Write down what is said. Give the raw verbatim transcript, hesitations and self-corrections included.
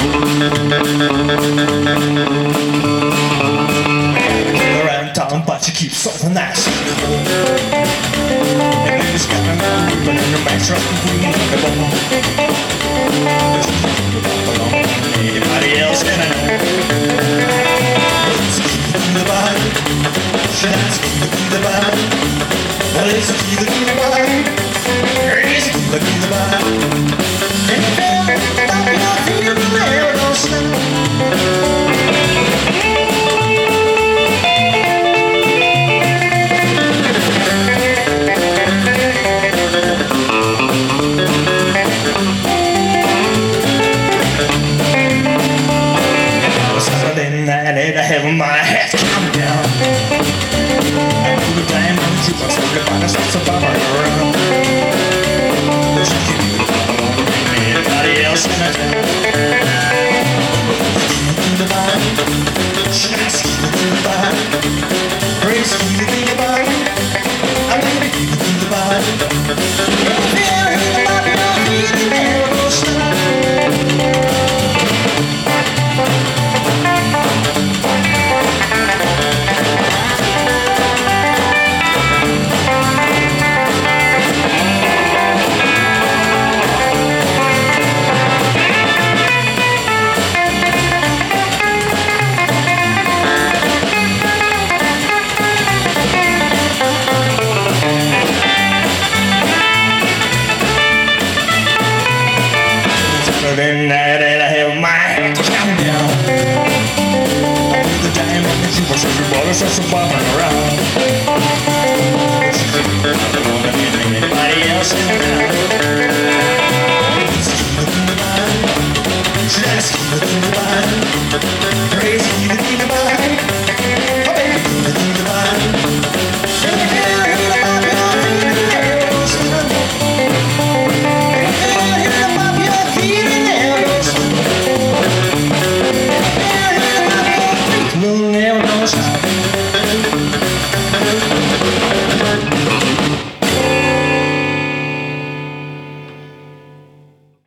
Around town, but she keeps something nice. And baby's got me moving in her back's right between the bone. Anybody else can I know? It's a key in the body. She has a key in the body. Well, it's a key in the body. It's a key in the body. And if you're not feeling there, don't stop. Saturday night at heaven, my head's coming down. I do the damn on the jukebox, everybody starts to bob around. She can't do it alone, anybody else in the town. In the body, she has to keep it in the body. Praise keep it in the body. I need to keep it in the body. Don't feel in the body, don't feel in there, don't stop. Saturday night and I have my head counting down. I do the dime on the jukebox, everybody starts to bob around. She can't do it alone, anybody else in the town. It's keep it in the body. She has to keep it in the body.